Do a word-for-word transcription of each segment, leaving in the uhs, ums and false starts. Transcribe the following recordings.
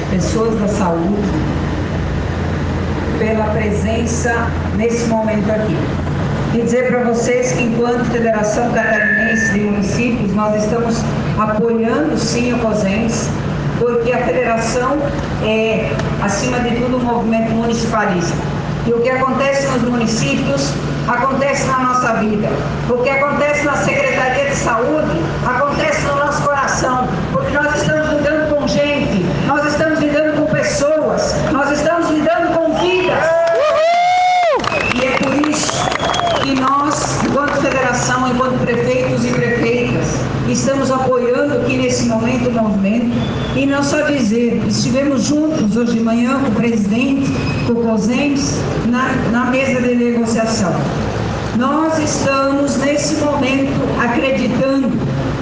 pessoas da saúde, pela presença nesse momento aqui. E dizer para vocês que, enquanto Federação Catarinense de Municípios, nós estamos apoiando sim o COSENS, porque a federação é, acima de tudo, um movimento municipalista. E o que acontece nos municípios, acontece na nossa vida. O que acontece na Secretaria de Saúde, acontece no nosso coração, porque nós estamos lidando com gente, nós estamos lidando com pessoas, nós estamos lidando com vidas. E é por isso que nós, enquanto federação, enquanto prefeitos e prefeitas, estamos apoiando aqui nesse momento o movimento. E não só dizer, estivemos juntos hoje de manhã com o presidente, com o COSENS, na, na mesa de negociação. Nós estamos nesse momento acreditando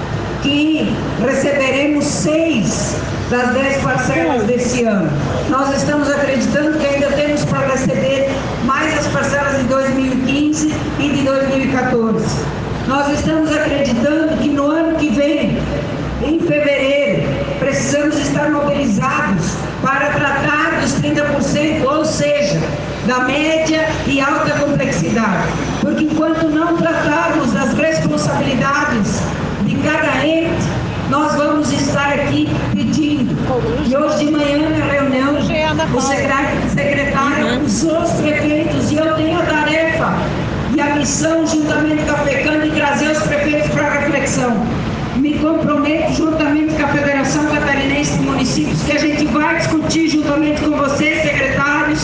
que receberemos seis das dez parcelas desse ano. Nós estamos acreditando que ainda temos para receber mais as parcelas de dois mil e quinze e de dois mil e quatorze. Nós estamos acreditando que no ano que vem, em fevereiro, precisamos estar mobilizados para tratar dos trinta por cento, ou seja, da média e alta complexidade. Porque enquanto não tratarmos das responsabilidades de cada ente, nós vamos estar aqui pedindo. E hoje de manhã, na reunião, o secretário usou os prefeitos, e eu tenho a tarefa e a missão, juntamente com a FECAM, de trazer os prefeitos para a reflexão. Me comprometo, juntamente com a Federação Catarinense de Municípios, que a gente vai discutir juntamente com vocês, secretários,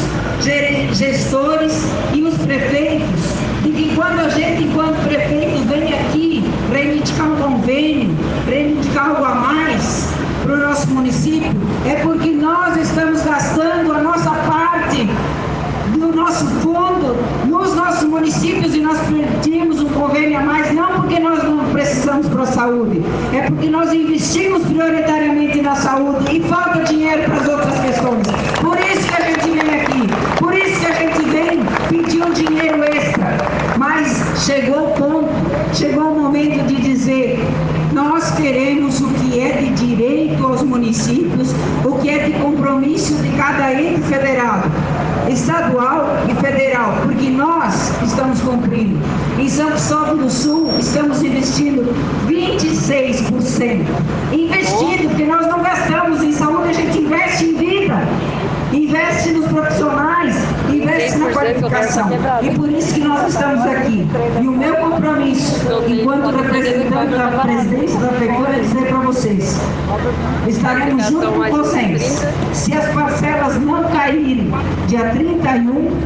gestores e os prefeitos, e que quando a gente, enquanto prefeito, vem aqui reivindicar um convênio, reivindicar algo a mais para o nosso município, é porque nós estamos gastando a nossa parte do nosso fundo nos nossos municípios, e nós pedimos um convênio a mais, não porque nós não precisamos para a saúde, é porque nós investimos prioritariamente na saúde e falta dinheiro para as outras questões. Por isso que a gente vem aqui, por isso que a gente vem pedir um dinheiro extra. Mas chegou o ponto, chegou o momento de dizer: nós queremos o que é de direito aos municípios, o que é de compromisso de cada ente federado, estadual e federal, porque nós estamos cumprindo. Em São Cristóvão do Sul, estamos investindo vinte e seis por cento. Investido, porque nós não gastamos em saúde, a gente investe em vida, investe nos profissionais, investe na qualificação. E por isso que nós estamos aqui. E o meu compromisso, enquanto representante da presidência da FECAM, é dizer para vocês: estaremos junto com vocês. Se as parcelas não caírem dia trinta e um,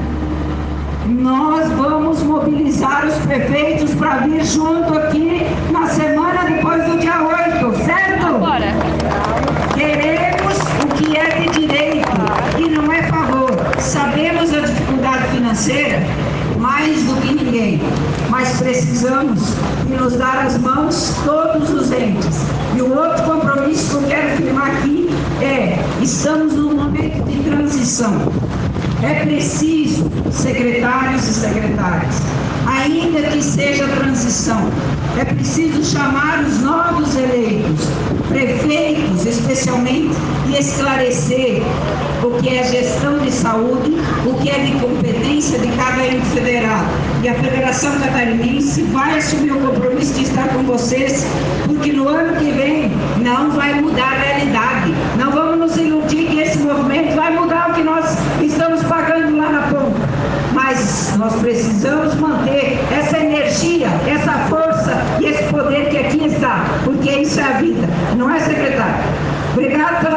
nós vamos mobilizar os prefeitos para vir junto aqui na semana depois do dia oito, certo? Agora. Queremos o que é de direito e não é favor. Sabemos a dificuldade financeira mais do que ninguém, mas precisamos de nos dar as mãos todos os entes. E o outro compromisso que eu quero firmar aqui é: estamos num momento de transição. É preciso, secretários e secretárias, ainda que seja transição, é preciso chamar os novos eleitos, prefeitos especialmente, e esclarecer o que é gestão de saúde, o que é de competência de cada ente federado. E a Federação Catarinense vai assumir o compromisso de estar com vocês, porque no ano que vem não vai mudar a realidade. Não vamos nos iludir que esse movimento vai mudar o que nós estamos pagando lá na ponta. Mas nós precisamos manter essa energia, essa força e esse poder que aqui está, porque isso é a vida, não é, secretário? Obrigado pela